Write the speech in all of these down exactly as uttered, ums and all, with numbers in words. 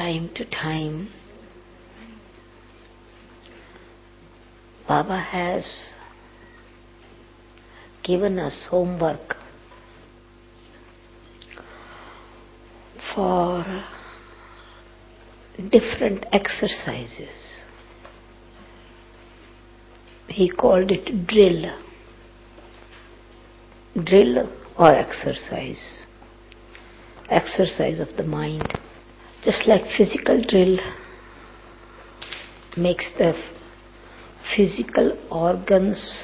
time to time, Baba has given us homework for different exercises. He called it drill. Drill or exercise. Exercise of the mind. Just like physical drill makes the physical organs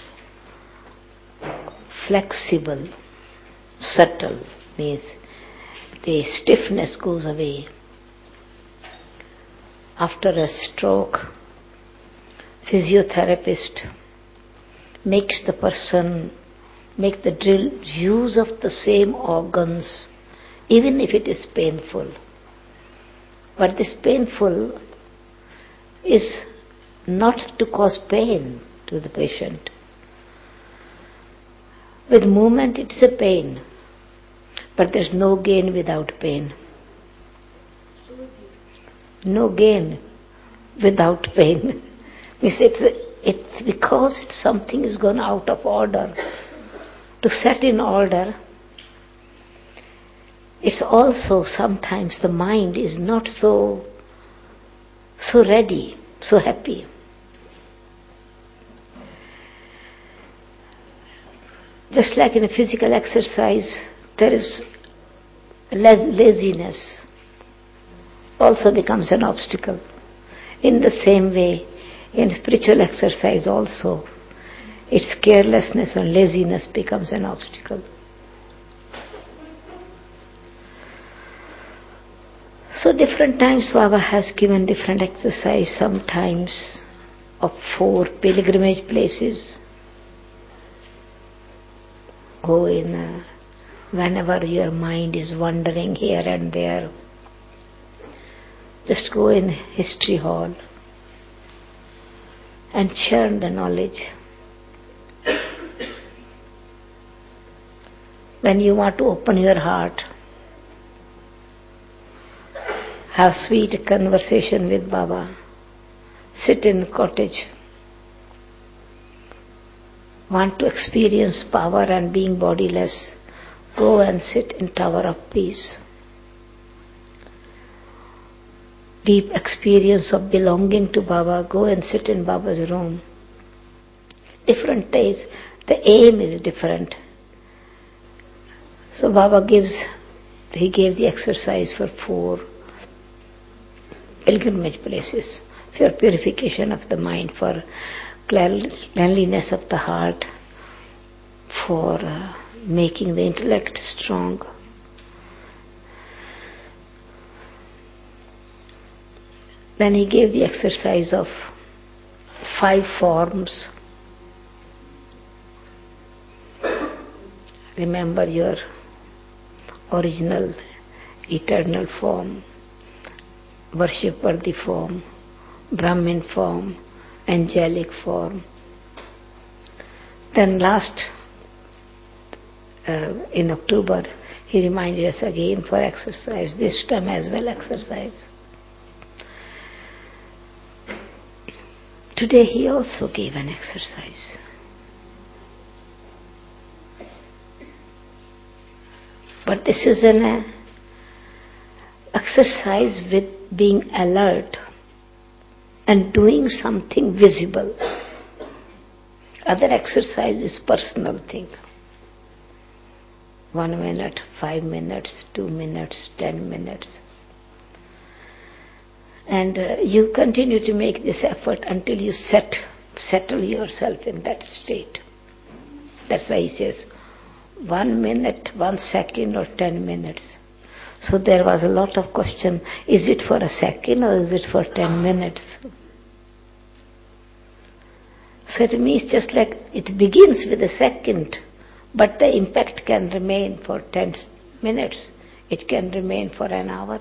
flexible, subtle, means the stiffness goes away. After a stroke, physiotherapist makes the person, make the drill use of the same organs, even if it is painful. But this painful is not to cause pain to the patient. With movement it is a pain, but there is no gain without pain. No gain without pain. It's, it's because something is gone out of order. To set in order, it's also sometimes the mind is not so so ready, so happy. Just like in a physical exercise, there is laziness also becomes an obstacle. In the same way, in spiritual exercise also, its carelessness and laziness becomes an obstacle. So different times Baba has given different exercise, sometimes of four pilgrimage places. Go in uh, whenever your mind is wandering here and there. Just go in history hall and churn the knowledge. When you want to open your heart, have sweet conversation with Baba, sit in cottage, want to experience power and being bodiless, go and sit in Tower of Peace. Deep experience of belonging to Baba, go and sit in Baba's room. Different days, the aim is different. So Baba gives, he gave the exercise for four pilgrimage places, for purification of the mind, for cleanliness of the heart, for uh, making the intellect strong. Then he gave the exercise of five forms. Remember your original eternal form, worshipworthy form, Brahmin form, angelic form. Then last, uh, in October, he reminded us again for exercise, this time as well exercise. Today he also gave an exercise. But this is an uh, exercise with being alert and doing something visible. Other exercise is personal thing. One minute, five minutes, two minutes, ten minutes. And uh, you continue to make this effort until you set, settle yourself in that state. That's why he says, one minute, one second or ten minutes. So there was a lot of question, is it for a second or is it for ten minutes? So it means just like it begins with a second, but the impact can remain for ten minutes. It can remain for an hour.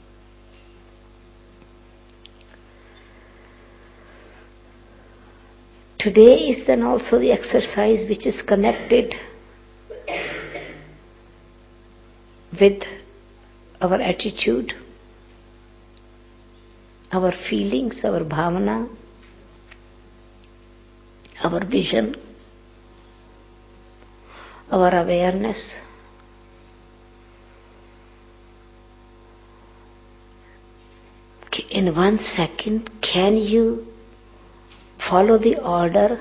Today is then also the exercise which is connected with our attitude. our feelings, our bhavana, our vision, our awareness. In one second, can you follow the order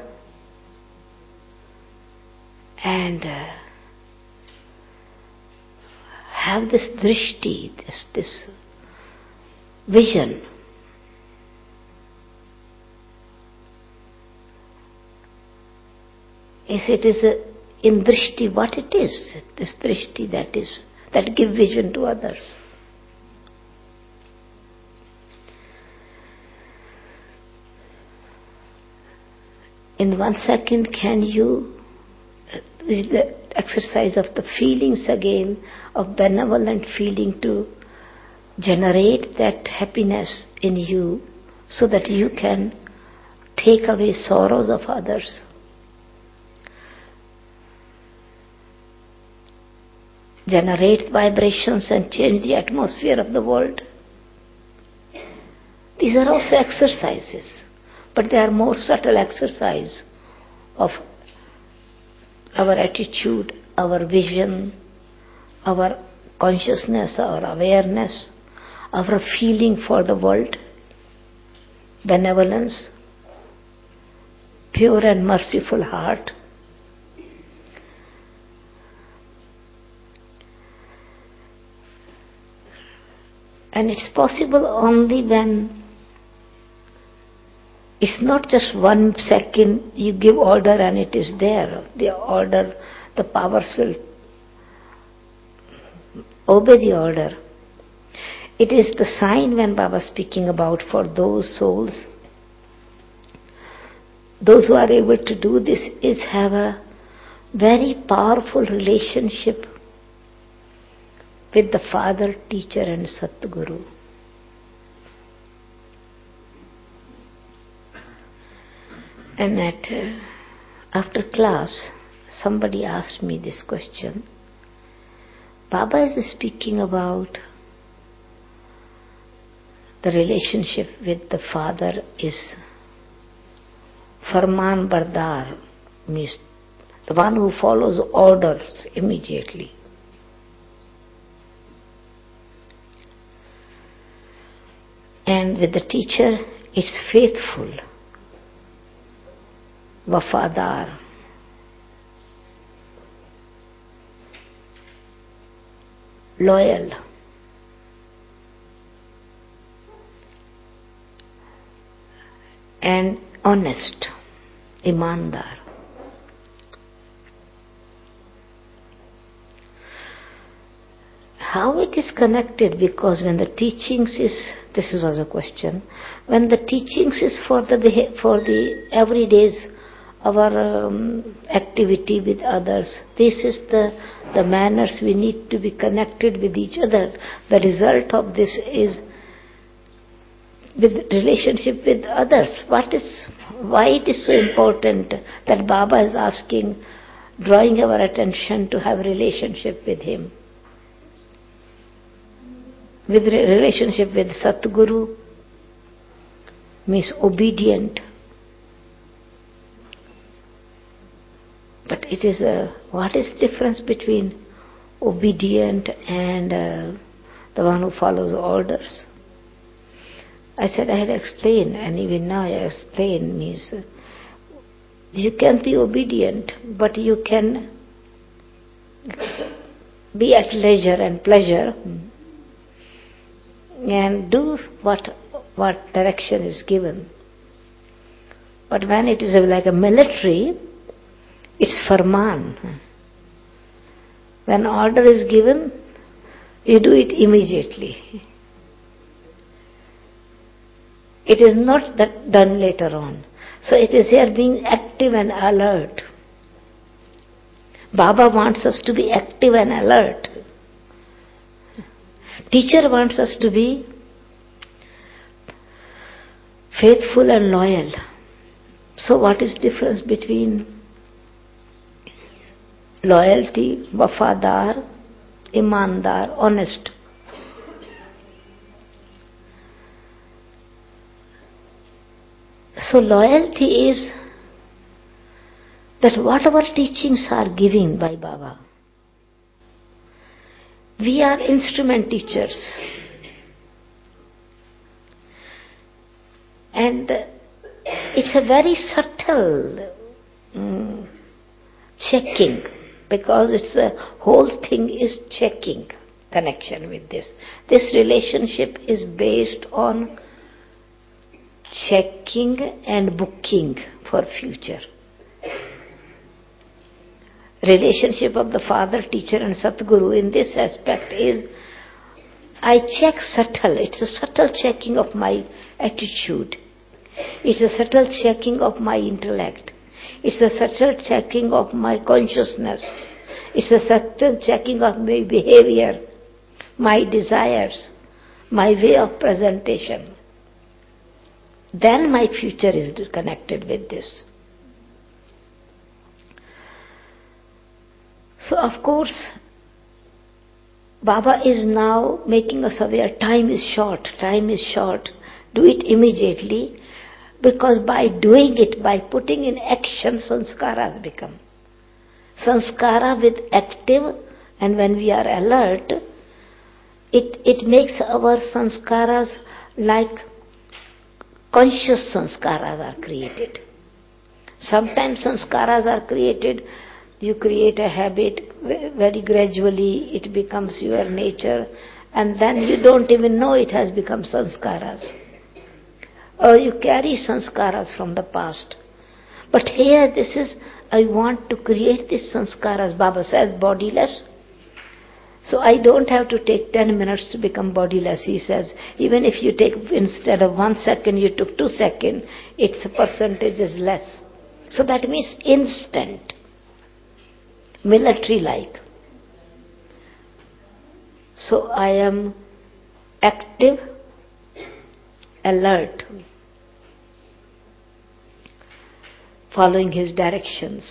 and uh, have this drishti, this, this vision? Yes, it is a, in drishti what it is, this drishti that is, that give vision to others. In one second, can you, this is the exercise of the feelings again, of benevolent feeling to generate that happiness in you so that you can take away sorrows of others. Generate vibrations and change the atmosphere of the world. These are also exercises, but they are more subtle exercise of our attitude, our vision, our consciousness, our awareness, our feeling for the world, benevolence, pure and merciful heart. And it's possible only when it's not just one second you give order and it is there. The order, the powers will obey the order. It is the sign when Baba is speaking about for those souls, those who are able to do this is have a very powerful relationship with the Father, Teacher and Satguru. And at, uh, after class, somebody asked me this question. Baba is speaking about the relationship with the Father is Farman Bardar, means the one who follows orders immediately. And with the teacher, it's faithful, wafadar. Loyal. And honest, imandar. How it is connected? Because when the teachings is, this was a question, when the teachings is for the for the everyday's our um, activity with others, this is the the manners we need to be connected with each other. The result of this is with relationship with others. What is, why it is so important that Baba is asking, drawing our attention to have a relationship with him? With relationship with Satguru means obedient. But it is a, what is the difference between obedient and uh, the one who follows orders? I said I had explained, and even now I explain, means uh, you can be obedient, but you can be at leisure and pleasure and do what what direction is given. But when it is like a military, it's farman. When order is given, you do it immediately. It is not that done later on. So it is here being active and alert. Baba wants us to be active and alert. Teacher wants us to be faithful and loyal. So what is the difference between loyalty, wafadar, imandar, honest? So loyalty is that whatever teachings are given by Baba, we are instrument teachers. And it's a very subtle um, checking, because it's a whole thing is checking connection with this. This relationship is based on checking and booking for future. Relationship of the father, teacher and Satguru in this aspect is, I check subtle. It's a subtle checking of my attitude. It's a subtle checking of my intellect. It's a subtle checking of my consciousness. It's a subtle checking of my behavior, my desires, my way of presentation. Then my future is connected with this. So of course, Baba is now making us aware, time is short, time is short. Do it immediately, because by doing it, by putting in action, sanskaras become. Sanskara with active, and when we are alert, it, it makes our sanskaras like conscious sanskaras are created. Sometimes sanskaras are created, you create a habit, very gradually it becomes your nature, and then you don't even know it has become sanskaras. Or you carry sanskaras from the past. But here this is, I want to create these sanskaras. Baba says bodiless. So I don't have to take ten minutes to become bodiless, he says. Even if you take, instead of one second, you took two seconds, its percentage is less. So that means instant. Military-like. So I am active, alert, following his directions.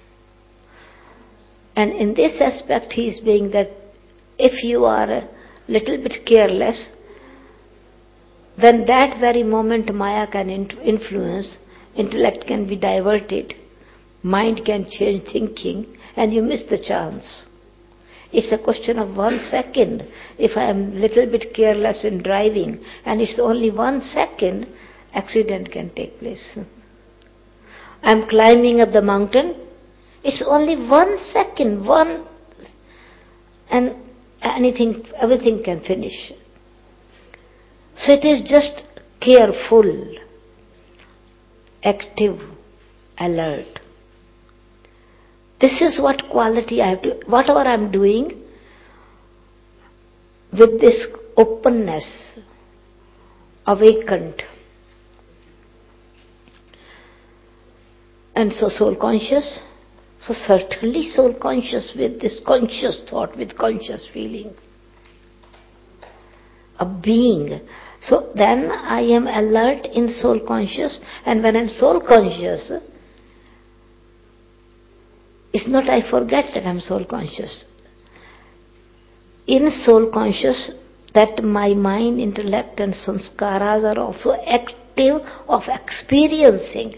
And in this aspect he is saying that if you are a little bit careless, then that very moment Maya can influence, intellect can be diverted, mind can change thinking, and you miss the chance. It's a question of one second. If I am little bit careless in driving, and it's only one second, accident can take place. I'm climbing up the mountain, it's only one second, one, and anything, everything can finish. So it is just careful, active, alert. This is what quality I have to, whatever I am doing, with this openness, awakened. And so soul conscious, so certainly soul conscious with this conscious thought, with conscious feeling. A being. So then I am alert in soul conscious, and when I am soul conscious, it's not I forget that I am soul conscious. In soul conscious, that my mind, intellect and sanskaras are also active of experiencing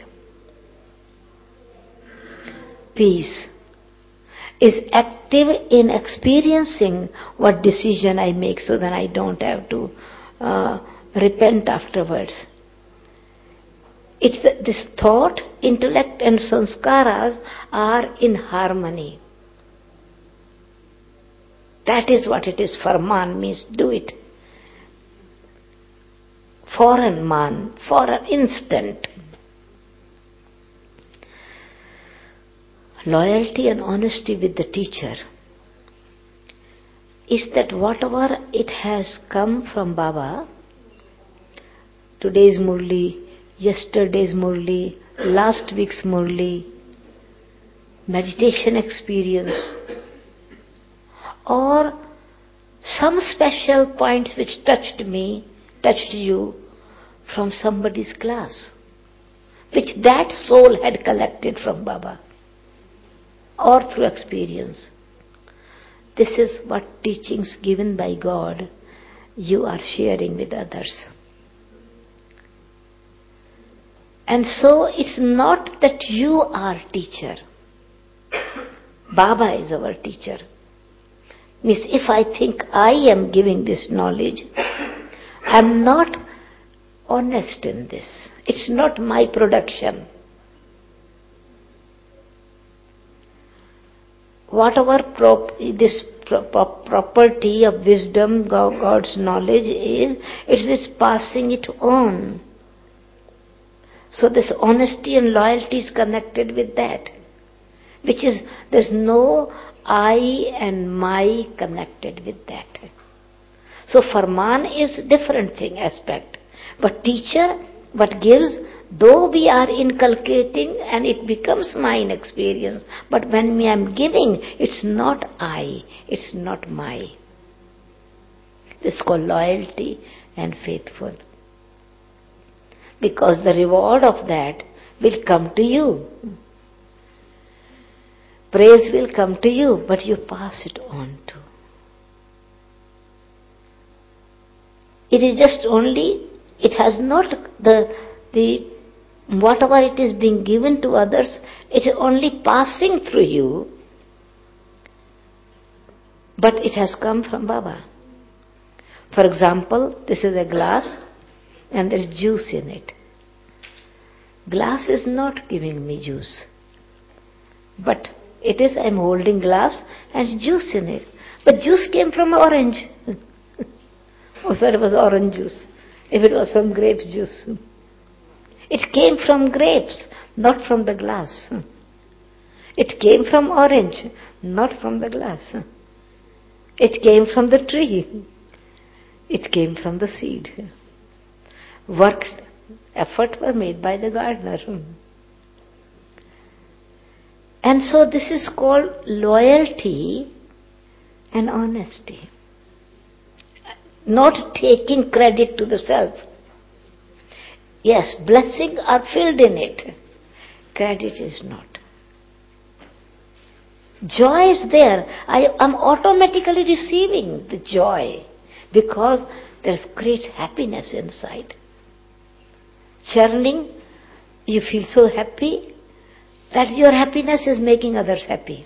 peace, is active in experiencing what decision I make, so that I don't have to uh, repent afterwards. It's the, this thought, intellect and sanskaras are in harmony. That is what it is. Farman means do it. For an man, for an instant. Loyalty and honesty with the teacher is that whatever it has come from Baba, today's Murli, yesterday's Murli, last week's Murli, meditation experience, or some special points which touched me, touched you from somebody's class, which that soul had collected from Baba, or through experience. This is what teachings given by God you are sharing with others. And so it's not that you are teacher. Baba is our teacher. Means if I think I am giving this knowledge, I'm not honest in this. It's not my production. Whatever prop, this pro, pro, property of wisdom, God's knowledge is, it is passing it on. So this honesty and loyalty is connected with that. Which is, there's no I and my connected with that. So Farman is different thing, aspect. But teacher, what gives, though we are inculcating and it becomes mine experience, but when I am giving, it's not I, it's not my. This is called loyalty and faithful. Because the reward of that will come to you. Praise will come to you, but you pass it on to. It is just only, it has not the, the, whatever it is being given to others, it is only passing through you, but it has come from Baba. For example, this is a glass and there is juice in it. Glass is not giving me juice, but it is, I am holding glass and juice in it. But juice came from orange. If it was orange juice, if it was from grape juice. It came from grapes, not from the glass. It came from orange, not from the glass. It came from the tree. It came from the seed. Work, effort were made by the gardener. And so this is called loyalty and honesty. Not taking credit to the self. Yes, blessings are filled in it. Credit is not. Joy is there. I am automatically receiving the joy because there's great happiness inside. Churning, you feel so happy that your happiness is making others happy.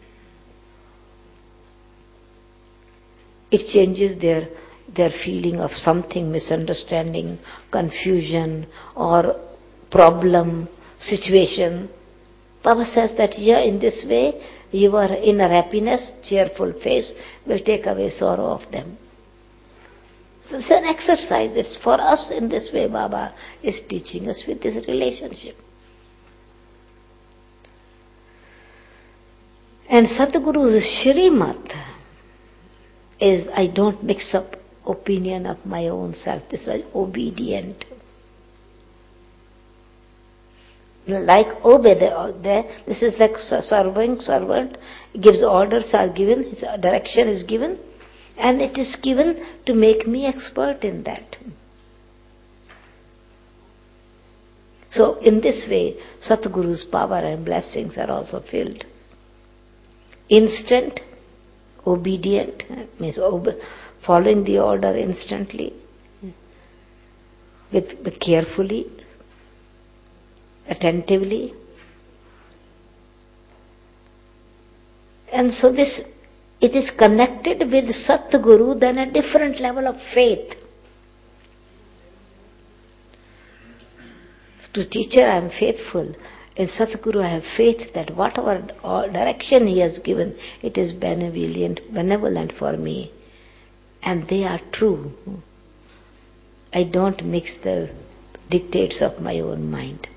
It changes their, their feeling of something, misunderstanding, confusion, or problem, situation. Baba says that, yeah, in this way, your inner happiness, cheerful face, will take away sorrow of them. So it's an exercise. It's for us in this way Baba is teaching us with this relationship. And Satguru's Shrimat is, I don't mix up opinion of my own self. This was obedient. Like obey, the, the, this is like serving, servant, gives orders are given, his direction is given, and it is given to make me expert in that. So in this way, Satguru's power and blessings are also filled. Instant, obedient, means ob- following the order instantly, with, with carefully, attentively. And so this, it is connected with Satguru, then a different level of faith. To teacher I am faithful. In Satguru I have faith that whatever direction he has given, it is benevolent, benevolent for me. And they are true. I don't mix the dictates of my own mind.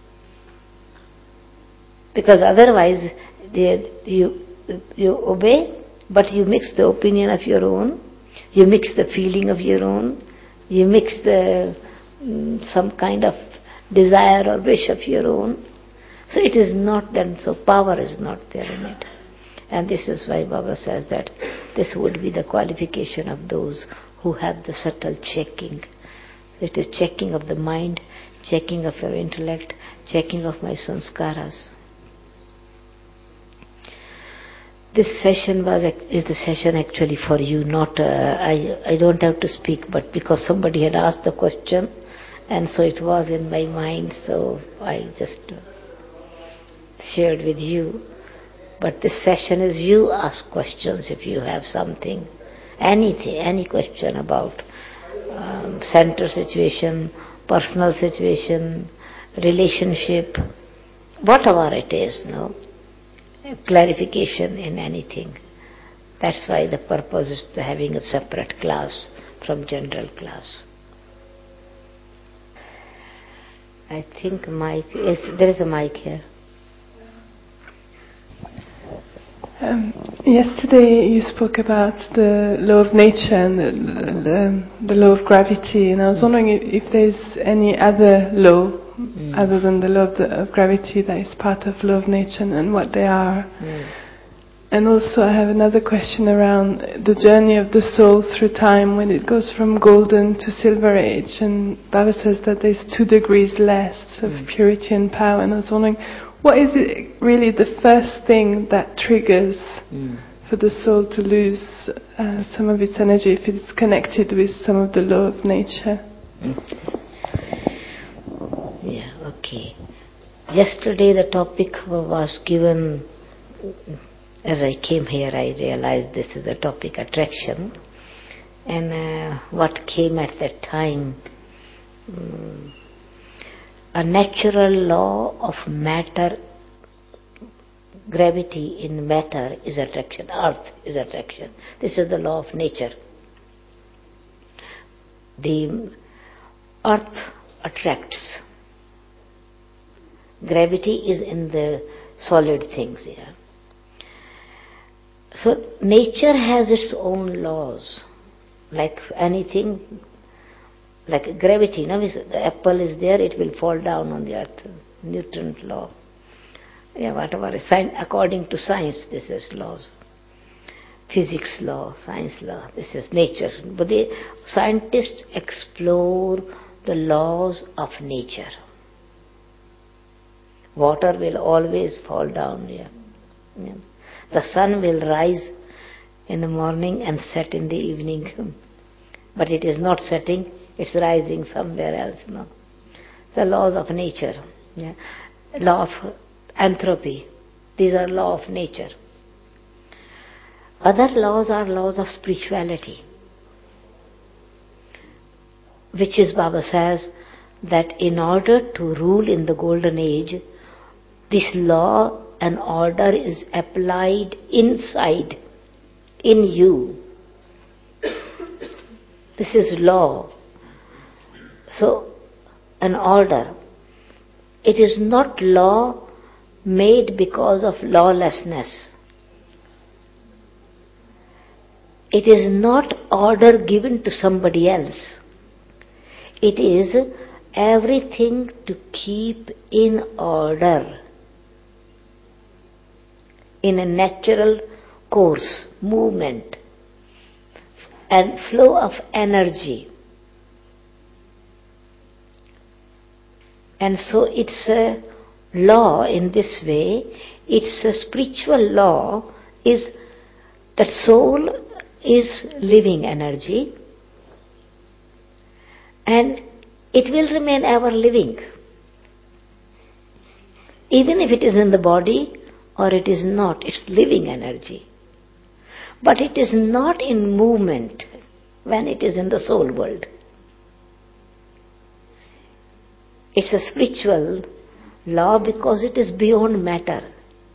Because otherwise, they, you, you obey, but you mix the opinion of your own, you mix the feeling of your own, you mix the um, some kind of desire or wish of your own. So it is not then, so power is not there in it. And this is why Baba says that this would be the qualification of those who have the subtle checking. It is checking of the mind, checking of your intellect, checking of my sanskaras. This session was is the session actually for you, not uh, I. I don't have to speak, but because somebody had asked the question, And so it was in my mind, so I just shared with you. But this session is you ask questions if you have something, anything, any question about um, center situation, personal situation, relationship, whatever it is, no? Clarification in anything. That's why the purpose is the having a separate class from general class. I think mic is there is a mic here. Um, yesterday you spoke about the law of nature and the, the, the law of gravity, and I was mm. wondering if, if there's any other law mm. other than the law of, the, of gravity that is part of law of nature, and, and what they are. Mm. And also I have another question around the journey of the soul through time when it goes from golden to silver age, and Baba says that there's two degrees less of mm. purity and power, and I was wondering, what is it really the first thing that triggers mm. for the soul to lose uh, some of its energy if it's connected with some of the law of nature? Yeah, okay. Yesterday the topic was given. As I came here, I realized this is the topic, attraction. And uh, what came at that time, um, a natural law of matter, gravity in matter is attraction, earth is attraction. This is the law of nature. The earth attracts. Gravity is in the solid things here. So nature has its own laws, like anything, like gravity. Now, the apple is there, it will fall down on the earth. Newton's law. Yeah, whatever. According to science, this is laws. Physics law, science law. This is nature. But the scientists explore the laws of nature. Water will always fall down here. Yeah. The sun will rise in the morning and set in the evening. But it is not setting, it's rising somewhere else. No. The laws of nature. Yeah. Law of entropy. These are laws of nature. Other laws are laws of spirituality. Which is, Baba says, that in order to rule in the golden age, this law and order is applied inside, in you. This is law. So, an order. It is not law made because of lawlessness. It is not order given to somebody else. It is everything to keep in order, in a natural course, movement, and flow of energy. And so it's a law in this way. It's a spiritual law, is that soul is living energy, and it will remain ever living. Even if it is in the body or it is not, it's living energy. But it is not in movement when it is in the soul world. It's a spiritual law because it is beyond matter.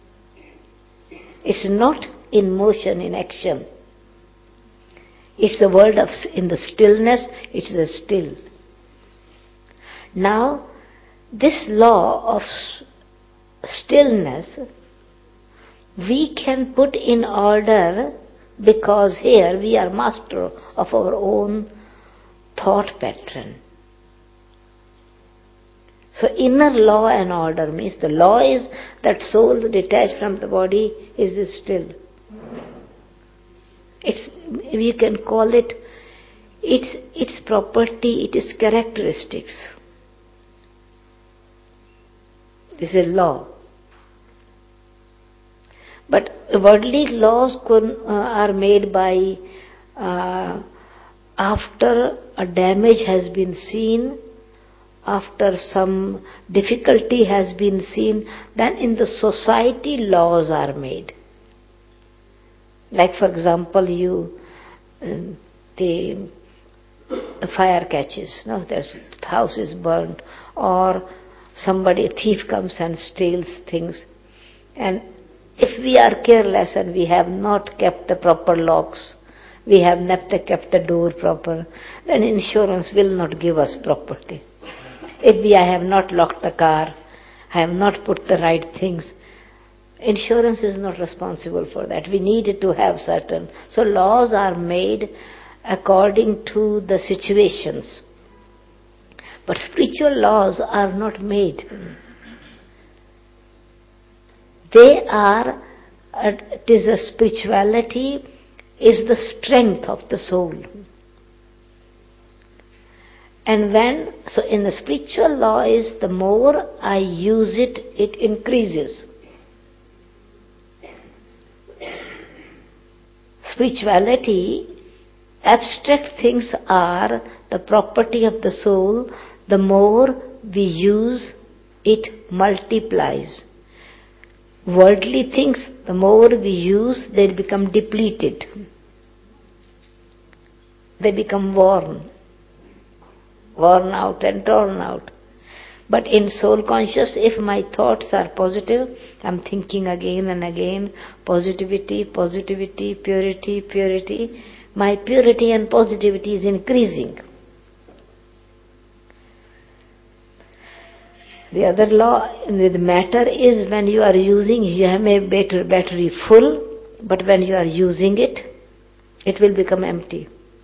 It's not in motion, in action. It's the world of, in the stillness, it's the still. Now, this law of stillness, we can put in order because here we are master of our own thought pattern. So inner law and order means the law is that soul detached from the body is still. It's, we can call it, its, its property, it is characteristics. This is law. But worldly laws could, uh, are made by, uh, after a damage has been seen, after some difficulty has been seen, then in the society laws are made. Like for example, you, uh, the, the fire catches, no, the house is burned, or somebody, a thief comes and steals things. And if we are careless and we have not kept the proper locks, we have not kept the door proper, then insurance will not give us property. If we I have not locked the car, I have not put the right things, insurance is not responsible for that. We needed to have certain. So laws are made according to the situations. But spiritual laws are not made. They are, it is a spirituality, is the strength of the soul. And when, so in the spiritual law is the more I use it, it increases. Spirituality, abstract things are the property of the soul. The more we use, it multiplies. Worldly things, the more we use, they become depleted. They become worn. Worn out and torn out. But in soul conscious, if my thoughts are positive, I'm thinking again and again, positivity, positivity, purity, purity, my purity and positivity is increasing. The other law with matter is when you are using, you have a battery full, but when you are using it, it will become empty.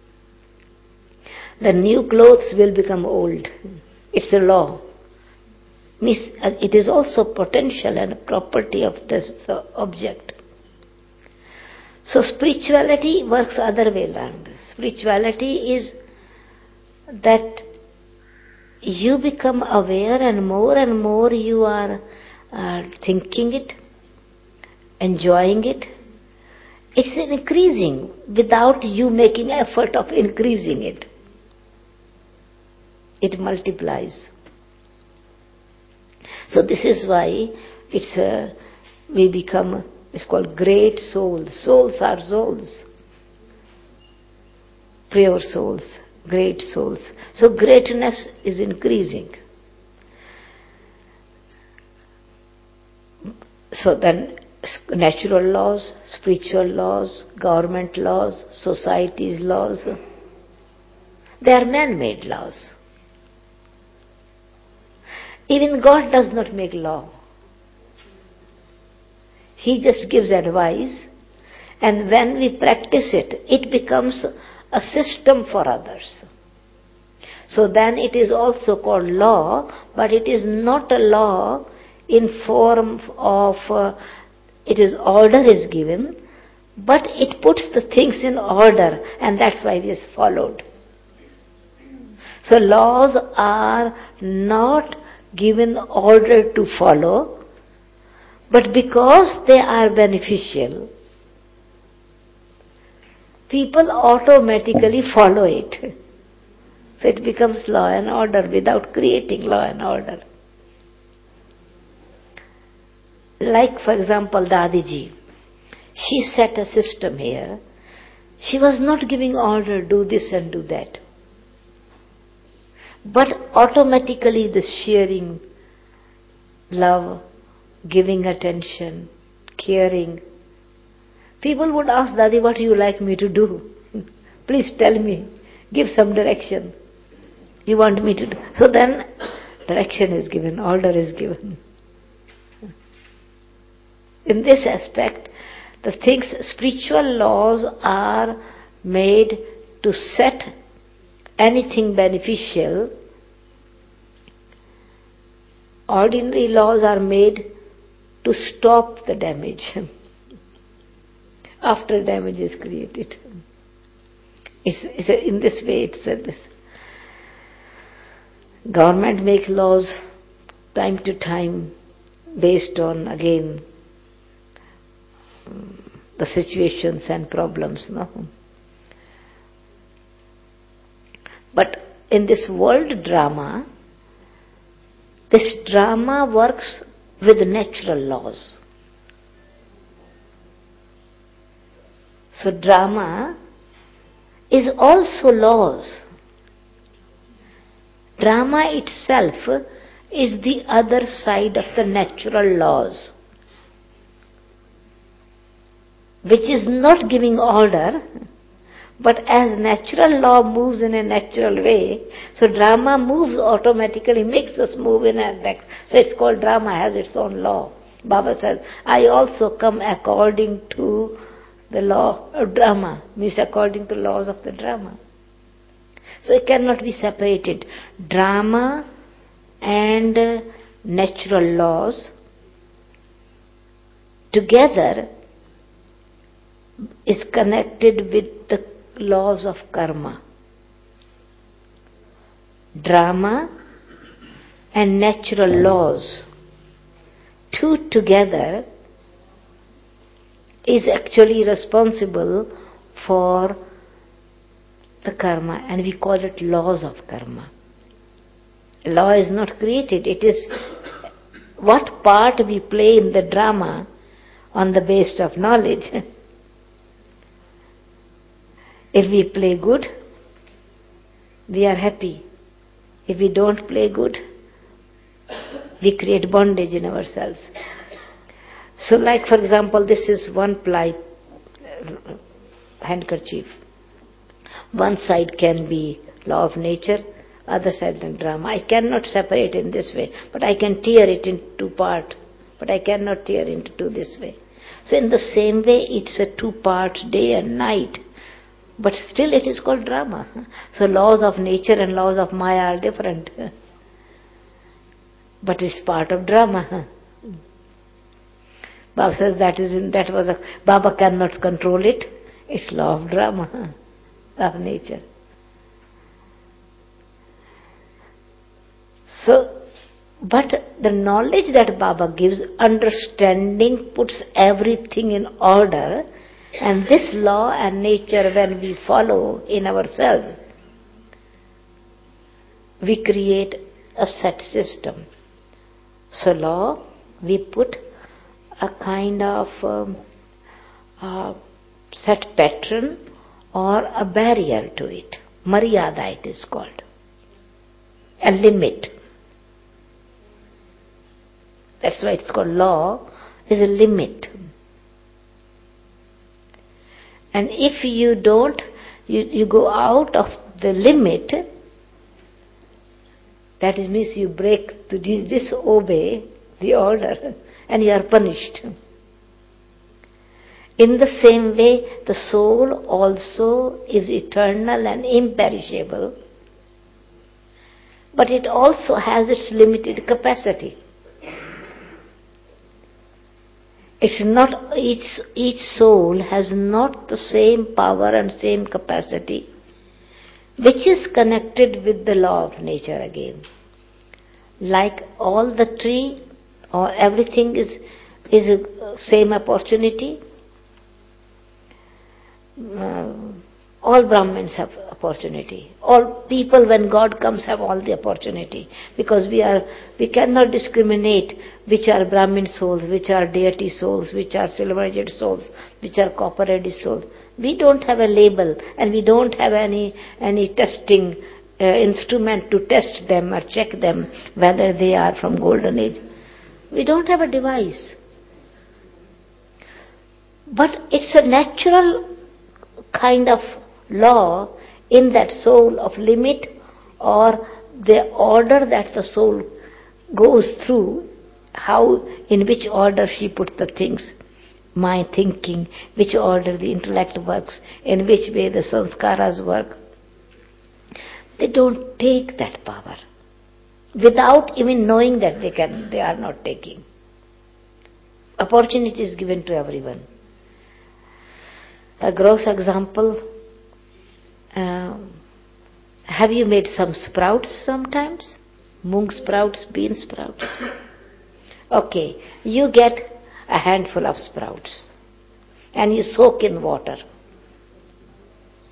The new clothes will become old. It's a law. It is also potential and property of the object. So spirituality works other way around. Spirituality is that you become aware and more and more you are uh, thinking it, enjoying it. It's increasing without you making effort of increasing it. It multiplies. So this is why it's a, we become, it's called great souls. Souls are souls. Pure souls, great souls. So greatness is increasing. So then natural laws, spiritual laws, government laws, society's laws, they are man-made laws. Even God does not make law. He just gives advice, and when we practice it, it becomes a system for others. So then it is also called law, but it is not a law in form of, uh, it is order is given, but it puts the things in order, and that's why it is followed. So laws are not given order to follow, but because they are beneficial, people automatically follow it. So it becomes law and order without creating law and order. Like for example Dadiji, she set a system here. She was not giving order, do this and do that. But automatically the sharing, love, giving attention, caring. People would ask, Dadi, what do you like me to do? Please tell me. Give some direction. You want me to do? So then direction is given, order is given. In this aspect, the things, spiritual laws are made to set anything beneficial. Ordinary laws are made to stop the damage after damage is created. It's, it's a, in this way it's a, this. Government make laws time to time based on, again, the situations and problems, no? But in this world drama, This drama works with natural laws. So drama is also laws. Drama itself is the other side of the natural laws, which is not giving order, but as natural law moves in a natural way, so drama moves automatically, makes us move in a that. So it's called drama, has its own law. Baba says, I also come according to the law of drama, means according to laws of the drama. So it cannot be separated. Drama and uh, natural laws together is connected with the laws of karma. Drama and natural laws, two together, is actually responsible for the karma, and we call it laws of karma. Law is not created, it is what part we play in the drama on the basis of knowledge. If we play good, we are happy. If we don't play good, we create bondage in ourselves. So like for example, this is one ply handkerchief. One side can be law of nature, other side the drama. I cannot separate in this way, but I can tear it into two parts, but I cannot tear into two this way. So in the same way, it's a two parts, day and night. But still it is called drama. So laws of nature and laws of Maya are different. But it's part of drama. Baba says that is in, that was a, Baba cannot control it. It's law of drama, of nature. So, but the knowledge that Baba gives, understanding, puts everything in order. And this law and nature, when we follow in ourselves, we create a set system. So law, we put a kind of um, uh, set pattern or a barrier to it. Maryada it is called. A limit. That's why it's called law, is a limit. And if you don't, you, you go out of the limit, that is, means you break, to disobey the order, and you are punished. In the same way, the soul also is eternal and imperishable, but it also has its limited capacity. It's not, each, each soul has not the same power and same capacity, which is connected with the law of nature again. Like all the tree or everything is, is a same opportunity. Uh, all Brahmins have opportunity. All people, when God comes, have all the opportunity. Because we are, we cannot discriminate which are Brahmin souls, which are deity souls, which are silver-edged souls, which are copper-edged souls. We don't have a label, and we don't have any any testing uh, instrument to test them or check them whether they are from golden age. We don't have a device. But it's a natural kind of law in that soul of limit, or the order that the soul goes through, how, in which order she put the things, my thinking, which order the intellect works, in which way the sanskaras work. They don't take that power without even knowing that they can, they are not taking. Opportunity is given to everyone. A gross example, uh, have you made some sprouts sometimes? Mung sprouts, bean sprouts. Okay, you get a handful of sprouts and you soak in water.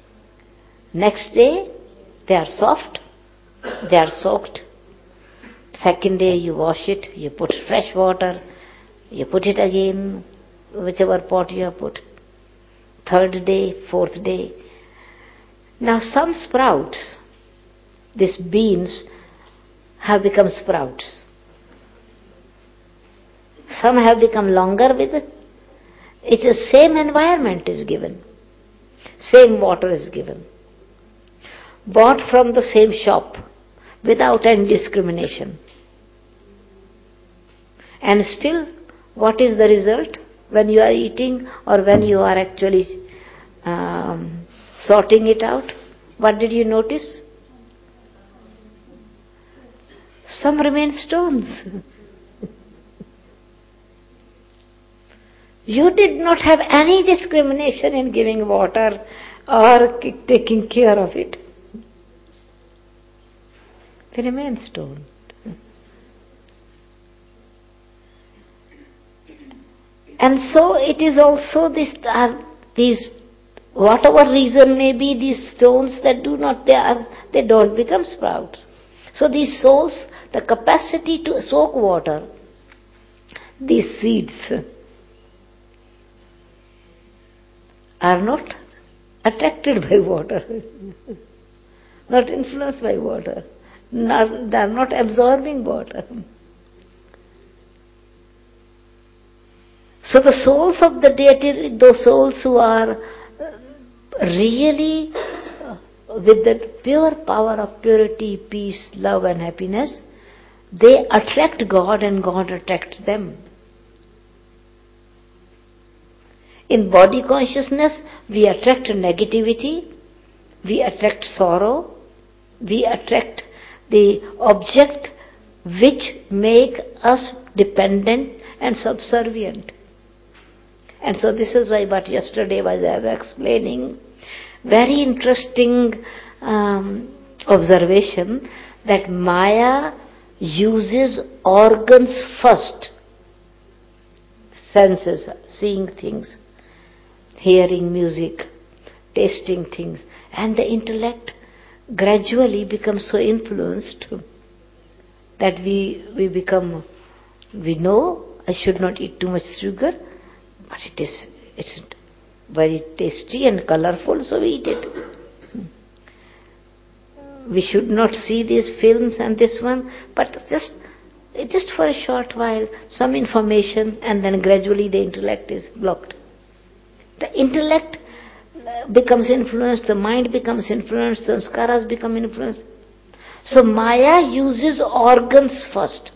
Next day, they are soft, they are soaked, Second day you wash it, you put fresh water, you put it again, whichever pot you have put. Third day, fourth day. Now some sprouts, these beans, have become sprouts. Some have become longer with it. It is same environment is given. Same water is given. Bought from the same shop without any discrimination. And still, what is the result when you are eating or when you are actually um, sorting it out? What did you notice? Some remain stones. You did not have any discrimination in giving water or taking care of it. They remain stone. And so it is also this, uh, these, whatever reason may be, these stones that do not, they are, they don't become sprouts. So these souls, the capacity to soak water, these seeds, are not attracted by water, not influenced by water, not, they are not absorbing water. So the souls of the deity, those souls who are really with the pure power of purity, peace, love and happiness, they attract God and God attracts them. In body consciousness, we attract negativity, we attract sorrow, we attract the object which make us dependent and subservient. And so this is why what yesterday was I was explaining, very interesting um, observation that Maya uses organs first, senses, seeing things, hearing music, tasting things, and the intellect gradually becomes so influenced that we we become, we know I should not eat too much sugar, but it is it's very tasty and colorful, so we eat it. We should not see these films and this one, but just just for a short while, some information, and then gradually the intellect is blocked. The intellect becomes influenced, the mind becomes influenced, the samskaras become influenced. So Maya uses organs first.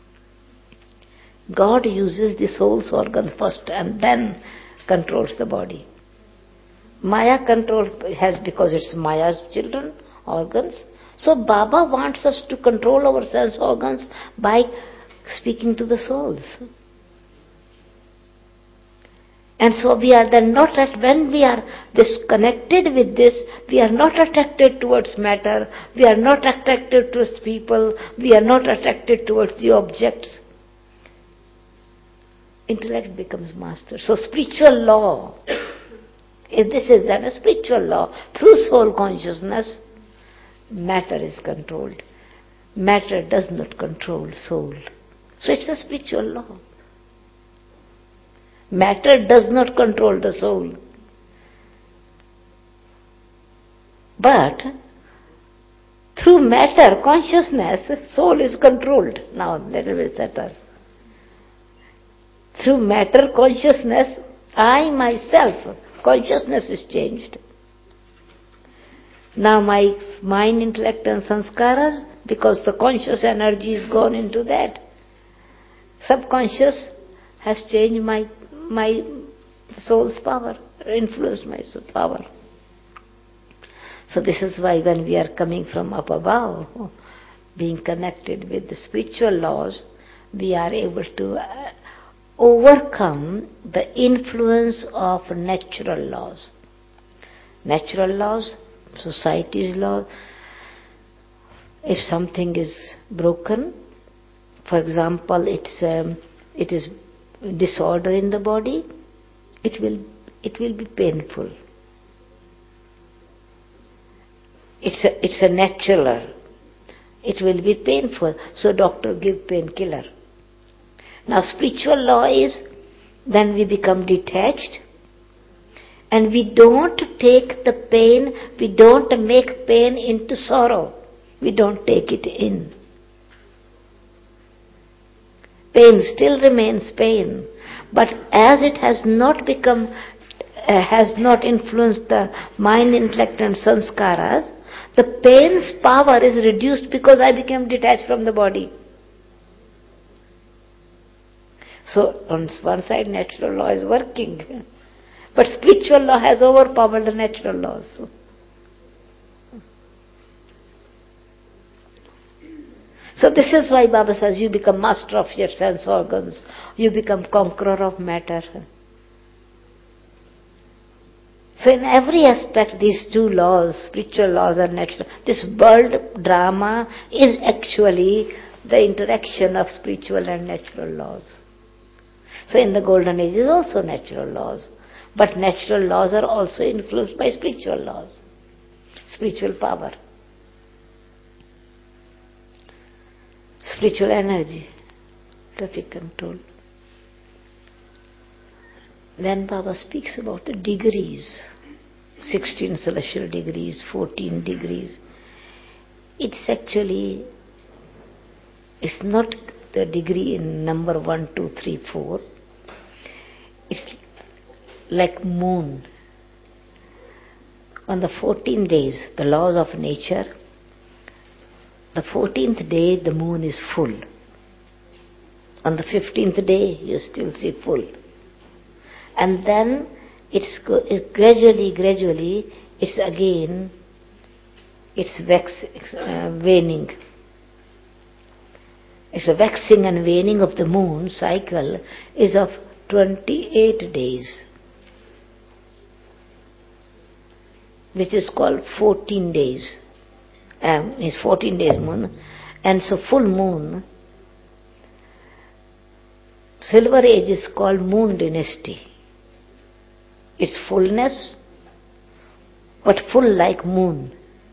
God uses the soul's organ first and then controls the body. Maya controls, has, because it's Maya's children, organs. So Baba wants us to control our sense organs by speaking to the souls. And so we are then not, at, when we are disconnected with this, we are not attracted towards matter, we are not attracted towards people, we are not attracted towards the objects. Intellect becomes master. So spiritual law, if this is then a spiritual law, through soul consciousness, matter is controlled. Matter does not control soul. So it's a spiritual law. Matter does not control the soul. But through matter, consciousness, soul is controlled. Now, that will be better. Through matter consciousness, I myself, consciousness is changed. Now my mind, intellect and sanskaras, because the conscious energy is gone into that, subconscious has changed my my soul's power, influenced my soul power. So this is why when we are coming from up above, being connected with the spiritual laws, we are able to uh, overcome the influence of natural laws. Natural laws, society's law, if something is broken, for example, it's um, it is disorder in the body, it will it will be painful. It's a, it's a natural. it will be painful. So doctor give painkiller. Now spiritual law is, then we become detached and we don't take the pain, we don't make pain into sorrow. We don't take it in. Pain still remains pain, but as it has not become, uh, has not influenced the mind, intellect and sanskaras, the pain's power is reduced because I became detached from the body. So on one side natural law is working, but spiritual law has overpowered the natural laws. So this is why Baba says you become master of your sense organs, you become conqueror of matter. So in every aspect these two laws, spiritual laws and natural, this world drama is actually the interaction of spiritual and natural laws. So in the golden age is also natural laws, but natural laws are also influenced by spiritual laws, spiritual power, spiritual energy, traffic control. When Baba speaks about the degrees, sixteen celestial degrees, fourteen degrees, it's actually, it's not the degree in number one, two, three, four. It's like moon. On the fourteen days, the laws of nature, the fourteenth day the moon is full. On the fifteenth day you still see full. And then it's it gradually, gradually, it's again, it's wax, uh, waning. It's a waxing and waning of the moon cycle is of twenty-eight days, which is called fourteen days. Um, is fourteen days moon, and so full moon. Silver age is called moon dynasty. It's fullness, but full like moon.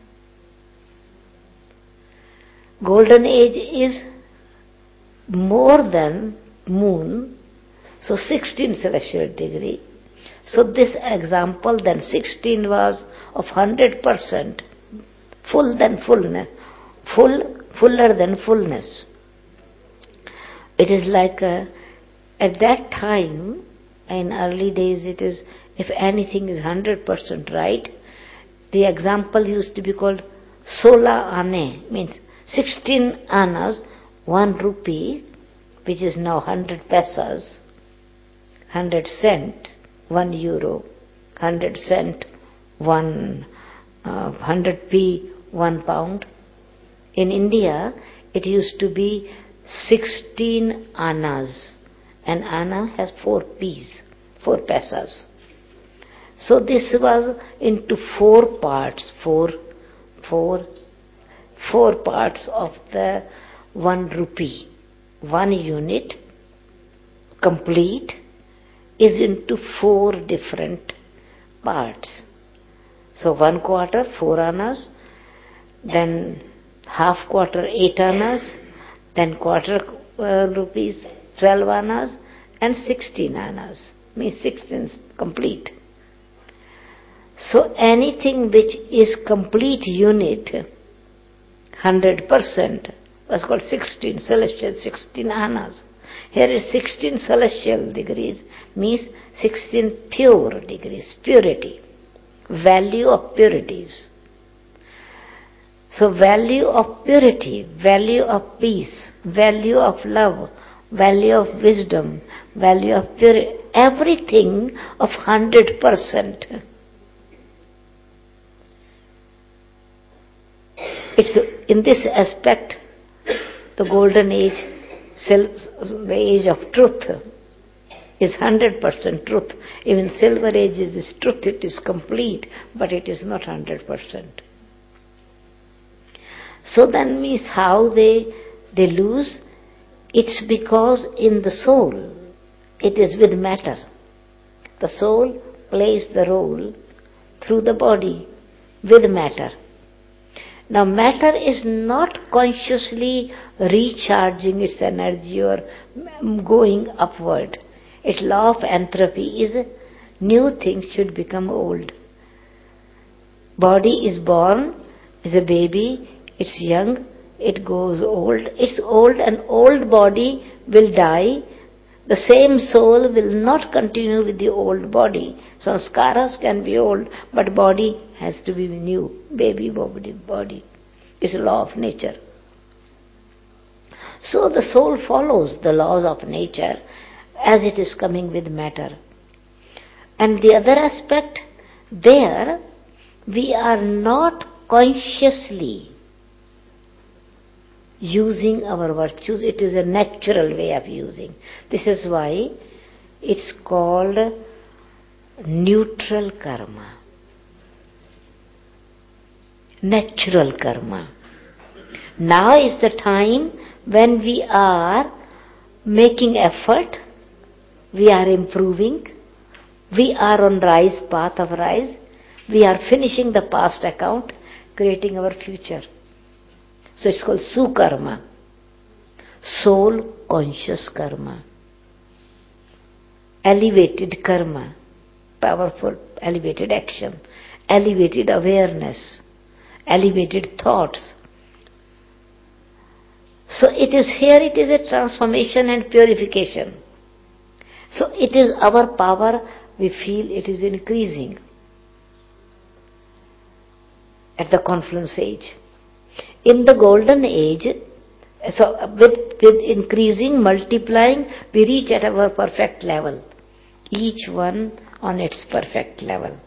Golden age is more than moon, so sixteen celestial degree. So this example, then sixteen was of one hundred percent, full than fullness, full, fuller than fullness. It is like a, at that time, in early days it is, if anything is one hundred percent right, the example used to be called sola ane, means sixteen annas, one rupee, which is now one hundred pesos, one hundred cent, one euro, one hundred cent, one, uh, one hundred p, one pound. In India, it used to be sixteen annas. An anna has four p's, four pesos. So this was into four parts, four, four, four parts of the one rupee. One unit, complete, is into four different parts. So one quarter, four annas, then half quarter, eight annas, then quarter uh, rupees, twelve annas, and sixteen annas, means sixteen complete. So anything which is complete unit, one hundred percent, was called sixteen celestial, sixteen annas. Here is sixteen celestial degrees, means sixteen pure degrees, purity, value of purities. So value of purity, value of peace, value of love, value of wisdom, value of purity, everything of one hundred percent. It's in this aspect, the golden age, the age of truth, is one hundred percent truth. Even silver age is truth, it is complete, but it is not one hundred percent. So then means how they, they lose? It's because in the soul, it is with matter. The soul plays the role through the body with matter. Now matter is not consciously recharging its energy or going upward. Its law of entropy is new things should become old. Body is born, is a baby, it's young, it goes old, it's old, and old body will die. The same soul will not continue with the old body. Sanskaras can be old, but body has to be new, baby body. body. It's a law of nature. So the soul follows the laws of nature as it is coming with matter. And the other aspect, there we are not consciously using our virtues. It is a natural way of using. This is why it's called neutral karma, natural karma. Now is the time when we are making effort, we are improving, we are on rise, path of rise, we are finishing the past account, creating our future. So it's called sukarma, soul conscious karma, elevated karma, powerful elevated action, elevated awareness, elevated thoughts. So it is here, it is a transformation and purification. So it is our power, we feel it is increasing at the confluence age. In the golden age, so with, with increasing, multiplying, we reach at our perfect level. Each one on its perfect level.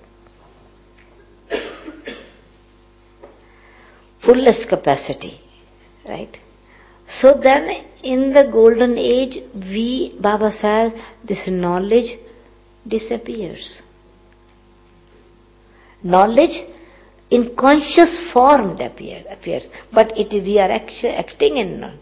Fullest capacity, right? So then in the golden age, we, Baba says, this knowledge disappears. Knowledge in conscious form appear, appears, but it we are actually acting in none.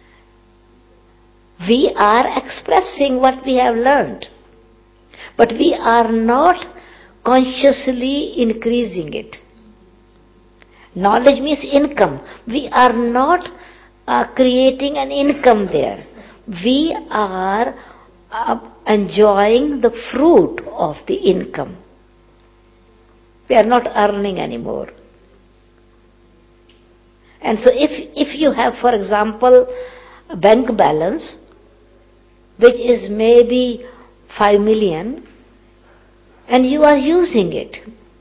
We are expressing what we have learned, but we are not consciously increasing it. Knowledge means income. We are not uh, creating an income there. We are uh, enjoying the fruit of the income. We are not earning anymore. And so if, if you have, for example, a bank balance, which is maybe five million, and you are using it.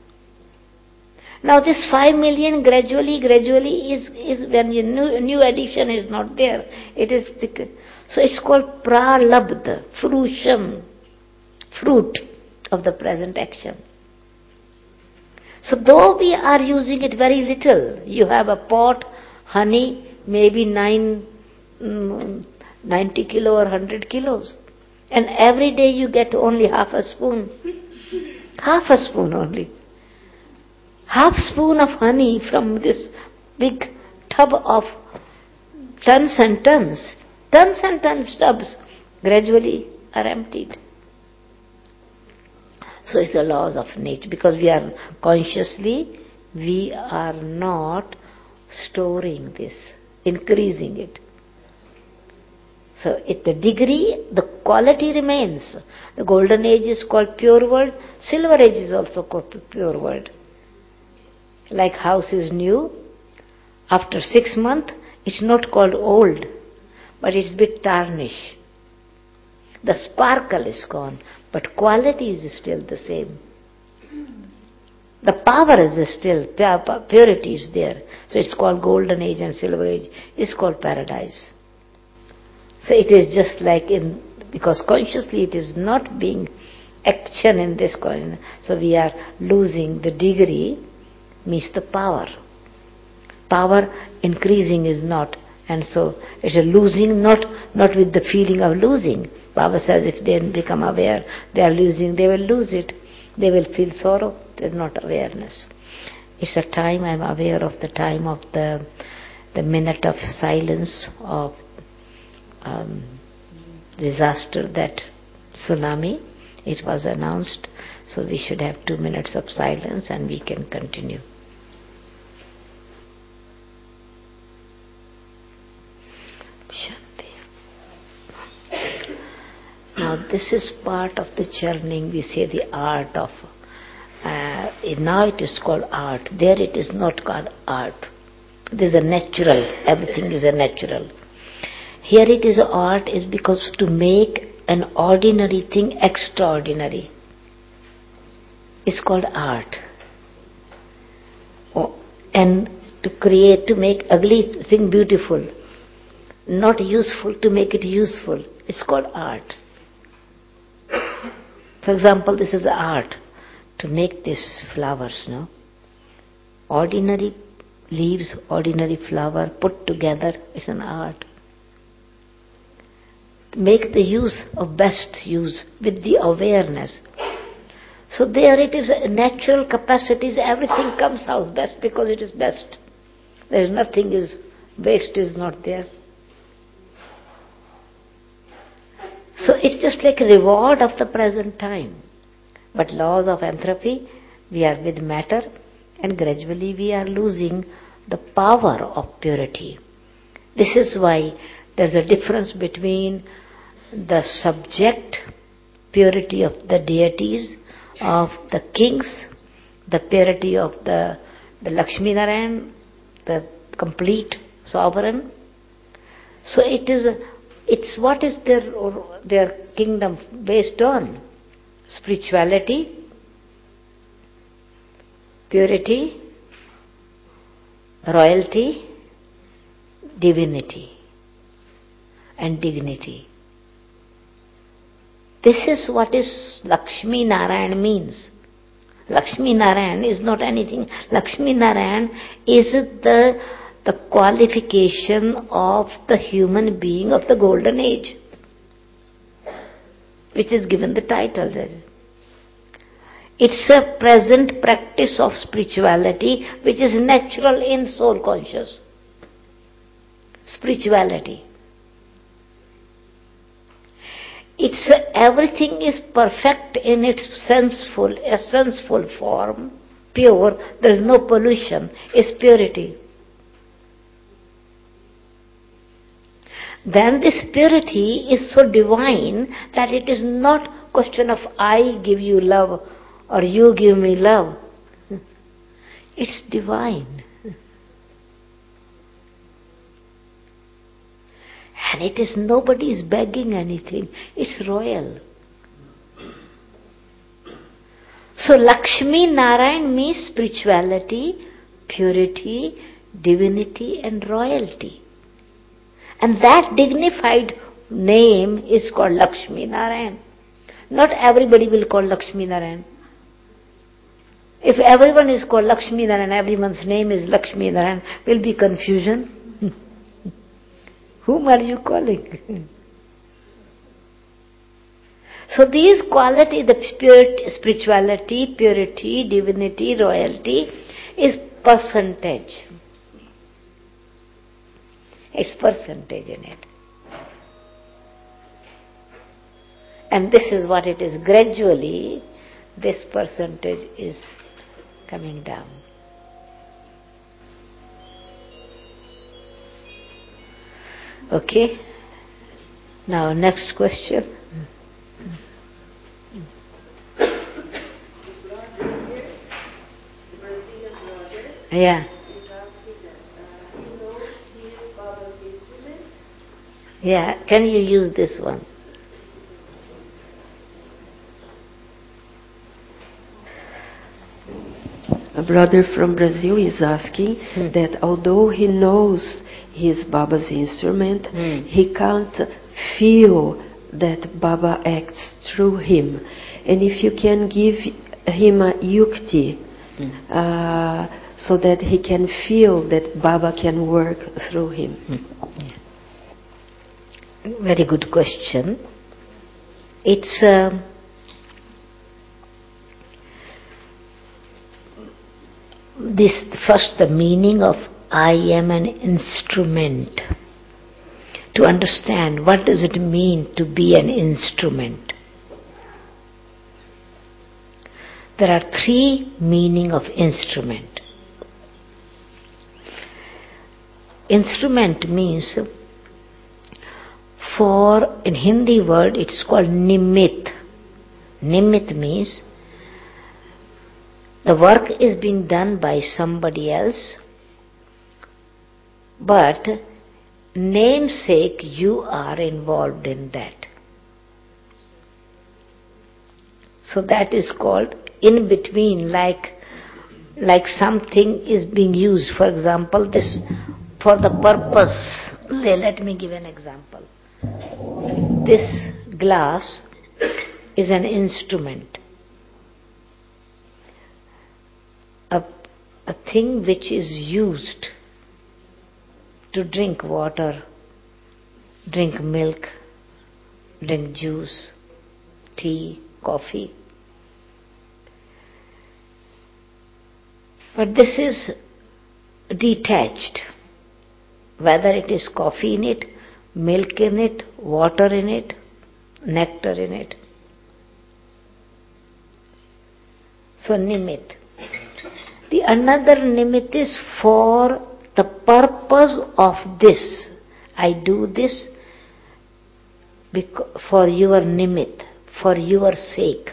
Now this five million gradually, gradually is, is when your new, new addition is not there. It is, so it's called pralabdha, fruition, fruit of the present action. So though we are using it very little, you have a pot, honey, maybe nine, mm, ninety kilo or one hundred kilos. And every day you get only half a spoon. Half a spoon only. Half spoon of honey from this big tub of tons and tons. Tons and tons tubs gradually are emptied. So it's the laws of nature, because we are consciously, we are not storing this, increasing it. So at the degree, the quality remains. The golden age is called pure world, silver age is also called pure world. Like house is new, after six months, it's not called old, but it's a bit tarnished. The sparkle is gone, but quality is still the same. The power is still, purity is there. So it's called golden age and silver age. It's called paradise. So it is just like in, because consciously it is not being action in this coin. So we are losing the degree, means the power. Power increasing is not. And so it's a losing, not, not with the feeling of losing. Baba says if they become aware they are losing, they will lose it. They will feel sorrow. There's not awareness. It's a time, I'm aware of the time of the the minute of silence of um, disaster, that tsunami. It was announced. So we should have two minutes of silence and we can continue. Now this is part of the churning, we say the art of, uh, now it is called art, there it is not called art. This is a natural, everything is a natural. Here it is art is because to make an ordinary thing extraordinary is called art. Oh, and to create, to make ugly thing beautiful, not useful to make it useful, it's called art. For example, this is the art to make these flowers, no? Ordinary leaves, ordinary flower put together is an art. Make the use of best use with the awareness. So there it is, natural capacities, everything comes out best because it is best. There is nothing is, waste is not there. So it's just like a reward of the present time. But laws of entropy, we are with matter and gradually we are losing the power of purity. This is why there's a difference between the subject purity of the deities, of the kings, the purity of the, the Lakshmi Narayan, the complete sovereign. So it is, it's what is their, their kingdom based on? Spirituality, purity, royalty, divinity, and dignity. This is what is Lakshmi Narayan means. Lakshmi Narayan is not anything. Lakshmi Narayan is the, the qualification of the human being of the golden age, which is given the title there. It's a present practice of spirituality which is natural in soul conscious. Spirituality. It's uh, everything is perfect in its senseful, essenseful form, pure. There is no pollution. It's purity. Then this purity is so divine that it is not question of I give you love or you give me love. It's divine. And it is, nobody is begging anything. It's royal. So Lakshmi Narayan means spirituality, purity, divinity and royalty. And that dignified name is called Lakshmi Narayan. Not everybody will call Lakshmi Narayan. If everyone is called Lakshmi Narayan, everyone's name is Lakshmi Narayan, will be confusion. Whom are you calling? So these qualities, the purity, spirituality, purity, divinity, royalty, is percentage. It's percentage in it. And this is what it is. Gradually, this percentage is coming down. Okay? Now, next question. Yeah. Yeah, can you use this one? A brother from Brazil is asking hmm. that although he knows his Baba's instrument, hmm. he can't feel that Baba acts through him. And if you can give him a yukti, hmm. uh, so that he can feel that Baba can work through him. Hmm. Yeah. Very good question. It's uh, this first the meaning of I am an instrument. To understand what does it mean to be an instrument. There are three meaning of instrument. Instrument means for, in Hindi word, it's called nimit. Nimit means the work is being done by somebody else, but namesake you are involved in that. So that is called in between, like like something is being used. For example, this for the purpose. Let me give an example. This glass is an instrument. A, a thing which is used to drink water, drink milk, drink juice, tea, coffee. But this is detached. Whether it is coffee in it, milk in it, water in it, nectar in it. So nimit. The another nimit is for the purpose of this. I do this for your nimit, for your sake.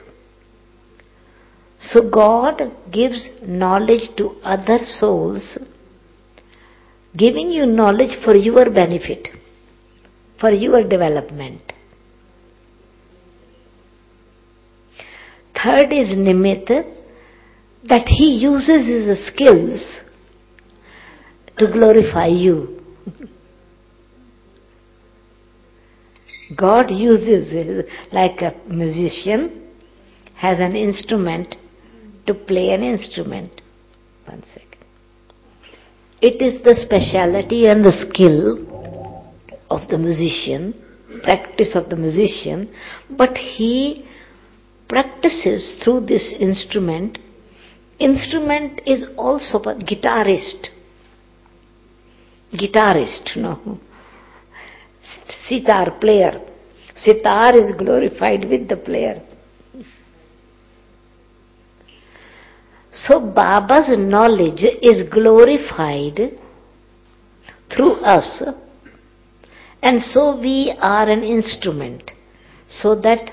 So God gives knowledge to other souls, giving you knowledge for your benefit, for your development. Third is nimit, that He uses His skills to glorify you. God uses it like a musician has an instrument to play an instrument. One second. It is the speciality and the skill of the musician, practice of the musician, but he practices through this instrument. Instrument is also a guitarist. Guitarist, no. Sitar player. Sitar is glorified with the player. So Baba's knowledge is glorified through us, and so we are an instrument, so that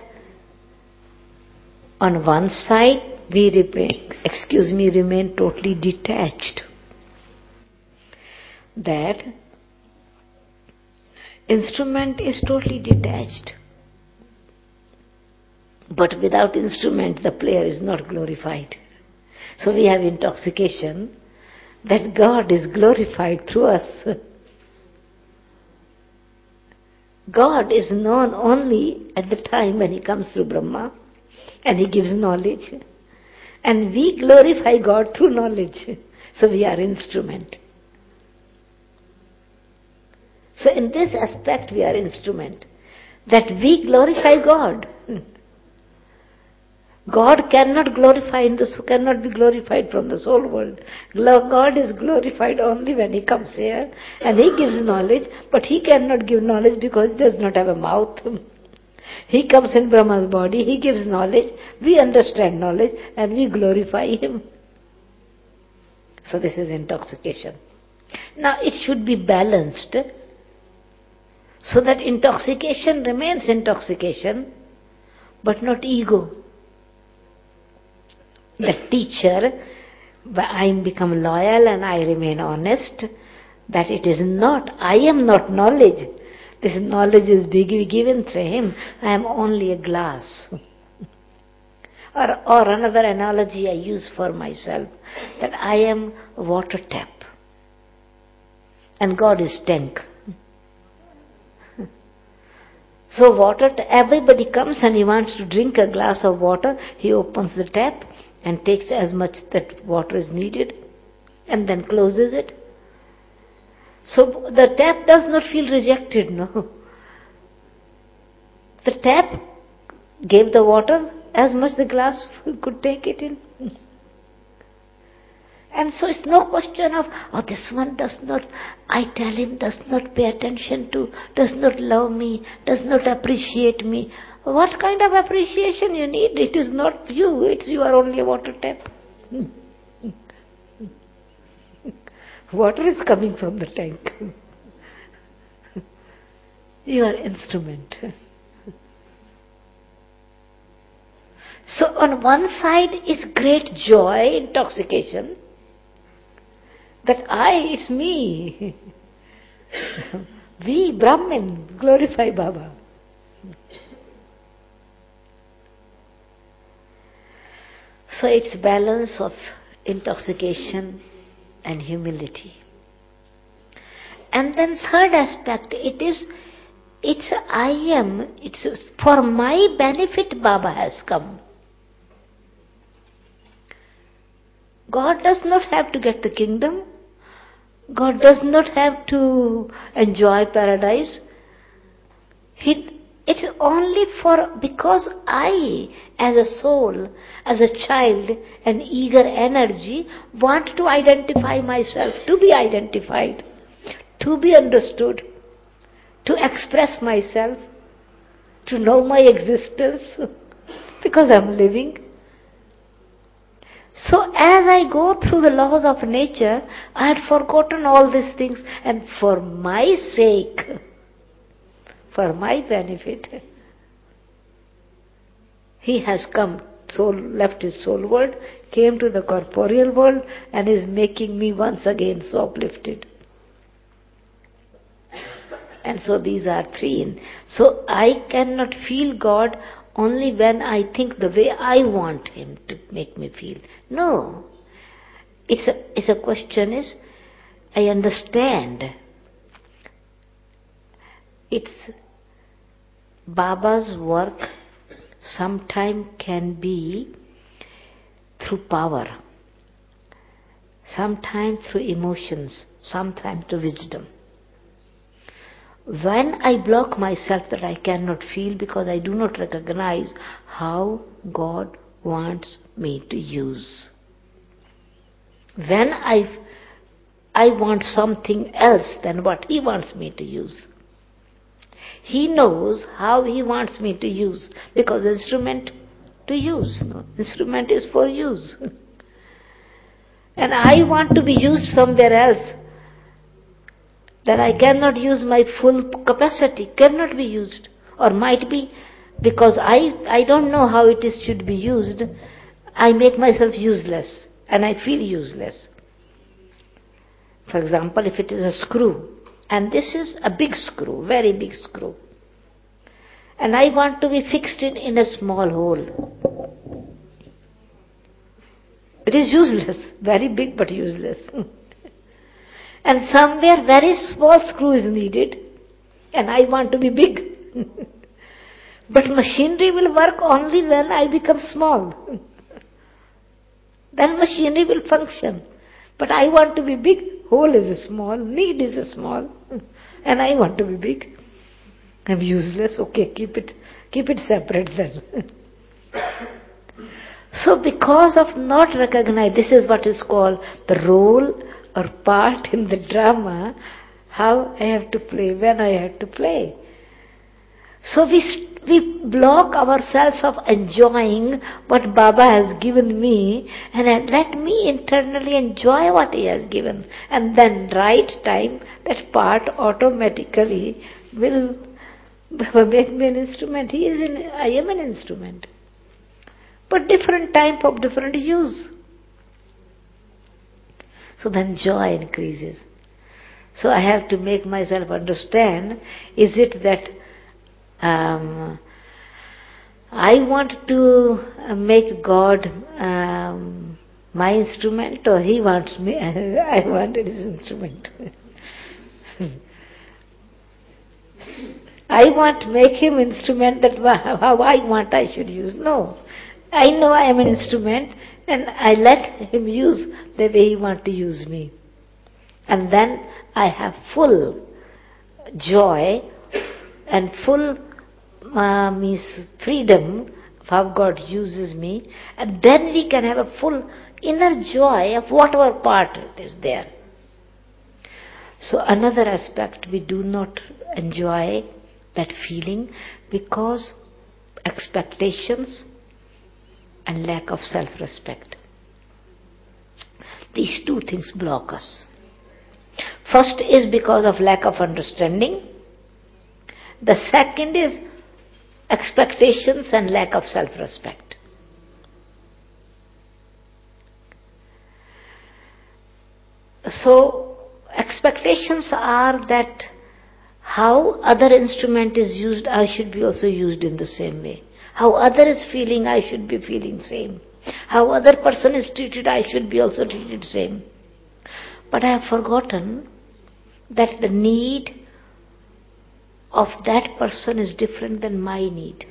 on one side we remain, excuse me, remain totally detached. That instrument is totally detached. But without instrument the player is not glorified. So we have intoxication, that God is glorified through us. God is known only at the time when He comes through Brahma and He gives knowledge. And we glorify God through knowledge. So we are instrument. So in this aspect we are instrument. That we glorify God. God cannot glorify in the cannot be glorified from the soul world. God is glorified only when He comes here and He gives knowledge, but He cannot give knowledge because He does not have a mouth. He comes in Brahma's body, He gives knowledge, we understand knowledge and we glorify Him. So this is intoxication. Now it should be balanced so that intoxication remains intoxication, but not ego. The teacher, I become loyal and I remain honest, that it is not, I am not knowledge. This knowledge is given through Him. I am only a glass. or, or another analogy I use for myself, that I am a water tap and God is tank. So water, everybody comes and he wants to drink a glass of water, he opens the tap and takes as much that water is needed and then closes it. So the tap does not feel rejected, no. The tap gave the water as much the glass could take it in. And so it's no question of, oh, this one does not, I tell him, does not pay attention to, does not love me, does not appreciate me. What kind of appreciation you need? It is not you, it's you are only a water tap. Water is coming from the tank. You are instrument. So on one side is great joy, intoxication, that I, it's me. We, Brahmin, glorify Baba. So it's balance of intoxication and humility. And then third aspect, it is, it's I am, it's for my benefit Baba has come. God does not have to get the kingdom. God does not have to enjoy paradise. He, it's only for, because I, as a soul, as a child, an eager energy, want to identify myself, to be identified, to be understood, to express myself, to know my existence, because I'm living. So as I go through the laws of nature, I had forgotten all these things, and for my sake, for my benefit, He has come, soul, left His soul world, came to the corporeal world, and is making me once again so uplifted. And so these are three. So I cannot feel God only when I think the way I want Him to make me feel. No. It's a, it's a question is, I understand. It's Baba's work sometimes can be through power, sometimes through emotions, sometimes through wisdom. When I block myself that I cannot feel because I do not recognize how God wants me to use. When I, I want something else than what He wants me to use. He knows how He wants me to use, because instrument to use. No? Instrument is for use. And I want to be used somewhere else. That I cannot use my full capacity, cannot be used. Or might be, because I, I don't know how it is should be used, I make myself useless, and I feel useless. For example, if it is a screw, and this is a big screw, very big screw, and I want to be fixed in, in a small hole. It is useless, very big but useless. And somewhere very small screw is needed, and I want to be big. But machinery will work only when I become small. Then machinery will function. But I want to be big, hole is small, need is small, and I want to be big. I'm useless, okay, keep it, keep it separate then. So because of not recognizing, this is what is called the role or part in the drama, how I have to play, when I have to play. So we we block ourselves of enjoying what Baba has given me, and let me internally enjoy what He has given. And then right time, that part automatically will make me an instrument. He is in, I am an instrument. But different type of different use. So then joy increases. So I have to make myself understand, is it that um, I want to make God um, my instrument, or He wants me, I want His instrument. I want to make Him instrument that how I want I should use. No. I know I am an instrument, and I let Him use the way He wants to use me. And then I have full joy and full uh, means freedom of how God uses me, and then we can have a full inner joy of whatever part is there. So another aspect, we do not enjoy that feeling because expectations and lack of self-respect. These two things block us. First is because of lack of understanding, The second is expectations and lack of self-respect. So, expectations are that how other instrument is used, I should be also used in the same way. How other is feeling, I should be feeling same. How other person is treated, I should be also treated same. But I have forgotten that the need of that person is different than my need.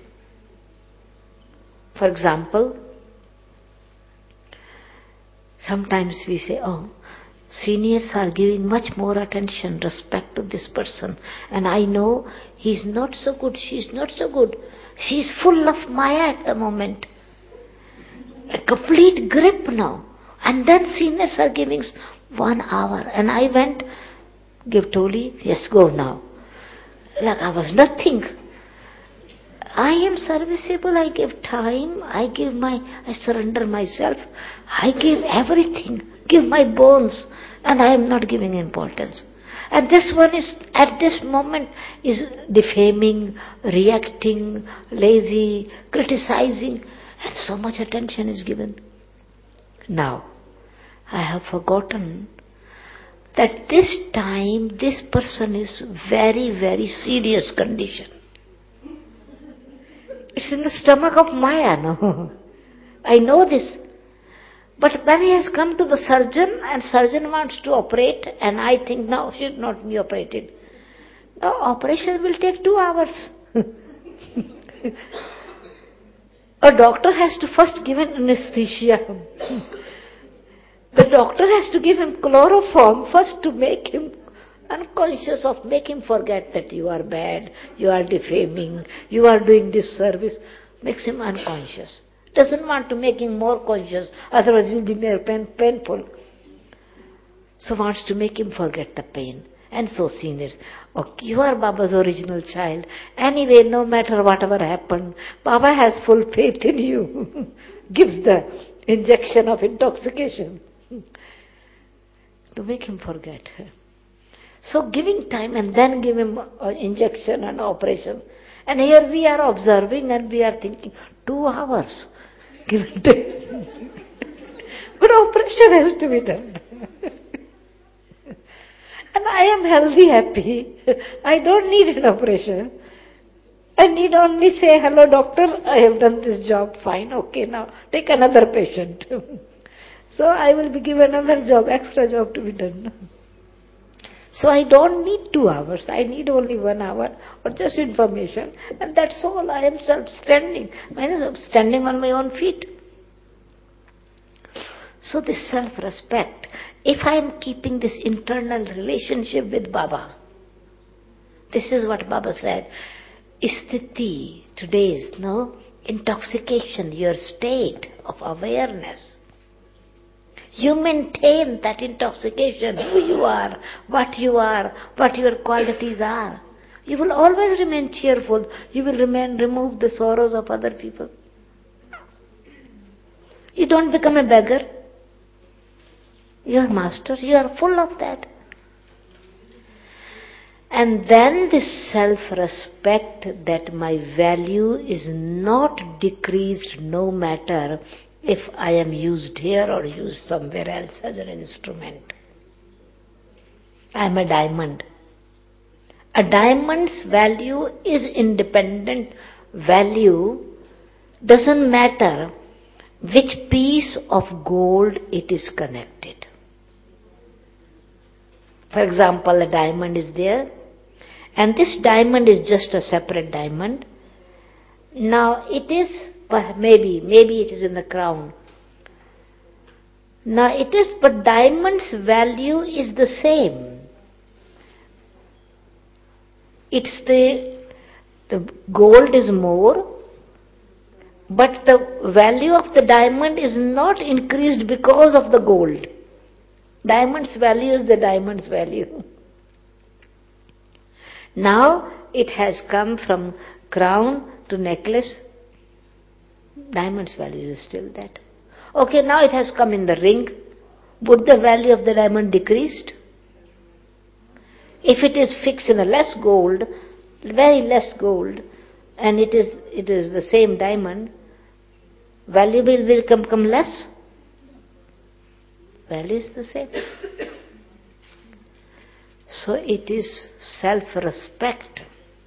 For example, sometimes we say, oh, seniors are giving much more attention, respect to this person, and I know he's not so good, she's not so good. She's full of Maya at the moment. A complete grip now. And then seniors are giving one hour. And I went, give Toli, yes, go now. Like I was nothing. I am serviceable, I give time, I give my, I surrender myself, I give everything, give my bones, and I am not giving importance. And this one is, at this moment, is defaming, reacting, lazy, criticizing, and so much attention is given. Now, I have forgotten that this time, this person is very, very serious condition. It's in the stomach of Maya, no? I know this. But when he has come to the surgeon, and surgeon wants to operate, and I think now she should not be operated. The operation will take two hours. A doctor has to first give an anesthesia. The doctor has to give him chloroform first to make him unconscious of, make him forget that you are bad, you are defaming, you are doing disservice. Makes him unconscious. Doesn't want to make him more conscious, otherwise it will be more pain, painful. So wants to make him forget the pain. And so seniors, okay, you are Baba's original child. Anyway, no matter whatever happened, Baba has full faith in you. Gives the injection of intoxication to make him forget. So giving time and then give him an injection and operation. And here we are observing and we are thinking, two hours. Give it time. But operation has to be done. And I am healthy, happy. I don't need an operation. I need only say, hello doctor, I have done this job, fine, okay, now take another patient. So I will be given another job, extra job to be done. So I don't need two hours, I need only one hour or just information, and that's all. I am self-standing. I am standing on my own feet. So this self-respect, if I am keeping this internal relationship with Baba, this is what Baba said, Sthiti, today's, no, intoxication, your state of awareness. You maintain that intoxication, who you are, what you are, what your qualities are. You will always remain cheerful. You will remain, remove the sorrows of other people. You don't become a beggar. You are master. You are full of that. And then this self-respect that my value is not decreased no matter if I am used here or used somewhere else as an instrument. I am a diamond. A diamond's value is independent value. Doesn't matter which piece of gold it is connected. For example, a diamond is there, and this diamond is just a separate diamond. Now it is, maybe, maybe it is in the crown. Now it is, but diamond's value is the same. It's the, the gold is more, but the value of the diamond is not increased because of the gold. Diamond's value is the diamond's value. Now it has come from crown to necklace. Diamond's value is still that. Okay, now it has come in the ring. Would the value of the diamond decreased? If it is fixed in a less gold, very less gold, and it is it is the same diamond, valuable will come, come less? Value is the same. So it is self-respect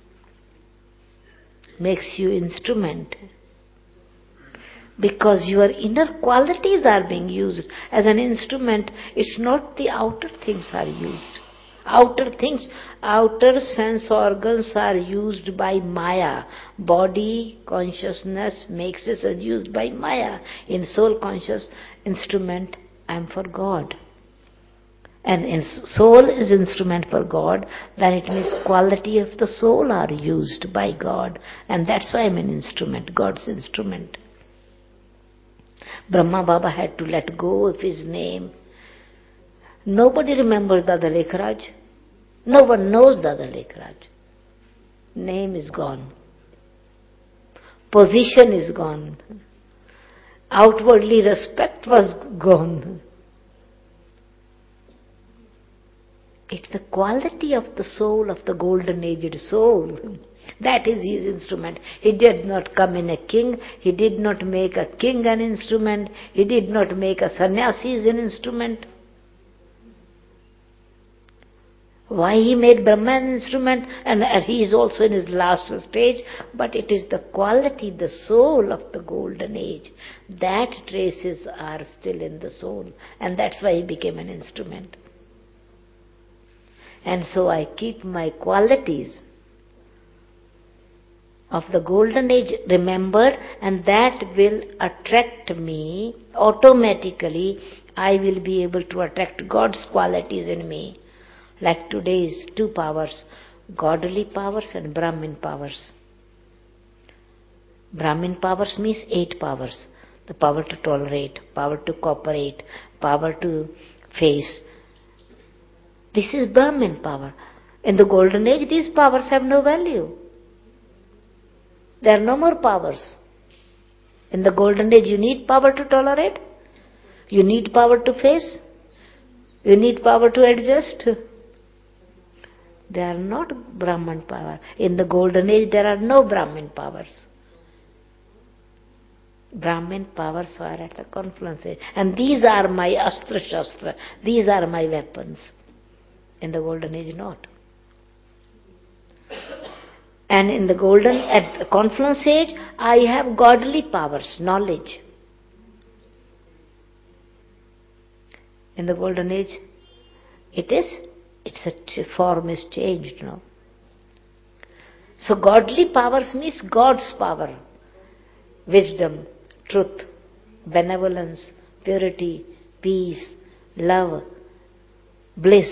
makes you instrument, because your inner qualities are being used as an instrument. It's not the outer things are used. Outer things, outer sense organs are used by Maya. Body consciousness makes it used by Maya. In soul conscious instrument, I am for God. And in soul is instrument for God, then it means quality of the soul are used by God. And that's why I'm an instrument, God's instrument. Brahma Baba had to let go of his name. Nobody remembers Dada Lekharaj. No one knows Dada Lekharaj. Name is gone. Position is gone. Outwardly respect was gone. It's the quality of the soul, of the golden-aged soul. That is his instrument. He did not come in a king. He did not make a king an instrument. He did not make a sannyasi an instrument. Why he made Brahma an instrument? And he is also in his last stage. But it is the quality, the soul of the golden age. That traces are still in the soul. And that's why he became an instrument. And so I keep my qualities of the golden age remembered, and that will attract me automatically. I will be able to attract God's qualities in me. Like today's two powers, godly powers and Brahmin powers. Brahmin powers means eight powers. The power to tolerate, power to cooperate, power to face. This is Brahmin power. In the golden age, these powers have no value. There are no more powers. In the golden age, you need power to tolerate. You need power to face. You need power to adjust. They are not Brahman power. In the golden age, there are no Brahmin powers. Brahmin powers are at the confluence age. And these are my astra shastra. These are my weapons. In the golden age, not. And in the golden, at the confluence age, I have godly powers, knowledge. In the golden age, it is, it's a form is changed now. So godly powers means God's power, wisdom, truth, benevolence, purity, peace, love, bliss.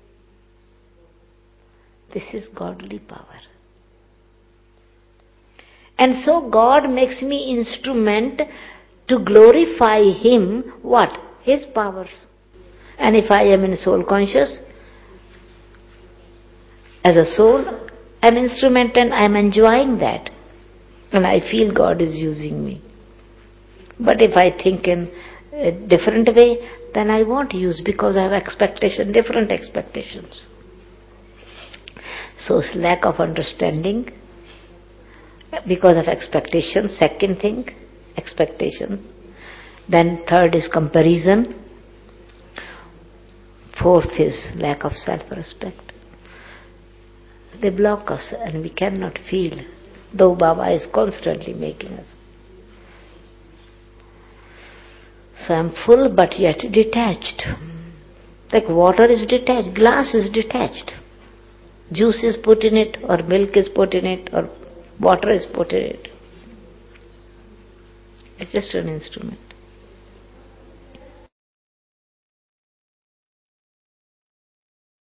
This is godly power. And so God makes me instrument to glorify Him, what? His powers. And if I am in soul conscious, as a soul, I am instrument and I am enjoying that. And I feel God is using me. But if I think in a different way, then I won't use, because I have expectation, different expectations. So it's lack of understanding because of expectation. Second thing, expectation. Then third is comparison. Fourth is lack of self-respect. They block us and we cannot feel, though Baba is constantly making us. So I'm full but yet detached. Like water is detached, glass is detached. Juice is put in it, or milk is put in it, or water is put in it. It's just an instrument.